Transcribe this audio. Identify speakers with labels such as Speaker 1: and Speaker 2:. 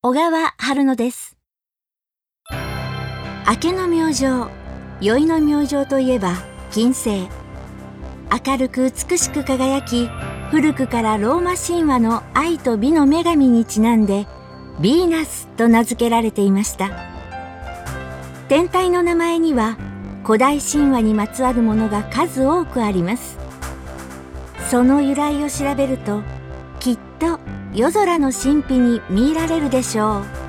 Speaker 1: 小川春乃です。明けの明星、宵の明星といえば金星。明るく美しく輝き、古くからローマ神話の愛と美の女神にちなんでヴィーナスと名付けられていました。天体の名前には古代神話にまつわるものが数多くあります。その由来を調べると、きっと夜空の神秘に見入られるでしょう。